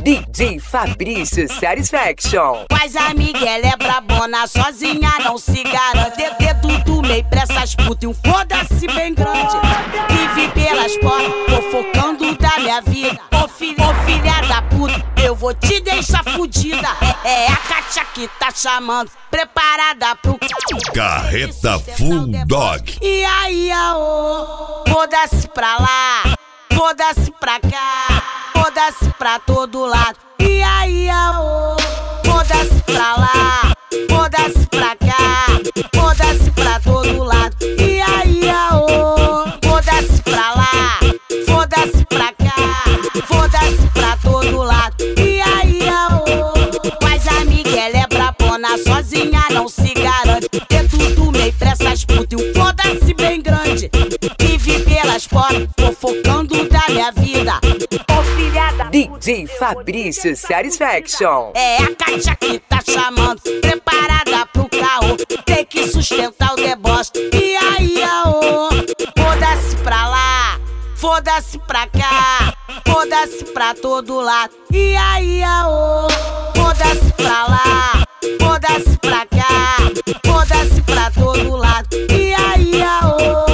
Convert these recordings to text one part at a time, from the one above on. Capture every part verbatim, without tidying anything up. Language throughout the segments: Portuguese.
D J Fabrício Satisfaction. Mas a Miguel é brabona, sozinha não se garante. Dedo do meio pra essas putas e um foda-se bem grande. Vive pelas portas, fofocando da minha vida. Ô filha, ô filha da puta, eu vou te deixar fudida. É, é a Kátia que tá chamando, preparada pro Carreta Full Dog. E aí, aô, foda-se pra lá, foda-se pra cá, foda-se pra todo lado. E aí, aô, foda-se pra lá, foda-se pra cá, foda-se pra todo lado. E aí, aô, foda-se pra lá, foda-se pra cá, foda-se pra todo lado. E aí, aô, mas a Miguel é brabona, sozinha não se garante. Dedo do meio pra essas putas e um foda-se bem grande. Vive pelas portas, fofocando da minha vida. Ô filha da D J Fabrício Satisfaction. É a Kátia que tá chamando, preparada pro caô. Tem que sustentar o deboche. E aí, aô, foda-se pra lá, foda-se pra cá, foda-se pra todo lado. E aí, aô, foda-se pra lá, foda-se pra cá, foda-se pra todo lado. E aí, aô,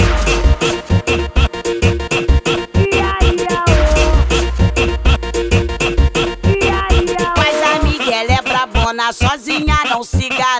e aí, aô, e aí, aô. Mas a Miguel é brabona, sozinha não se garante.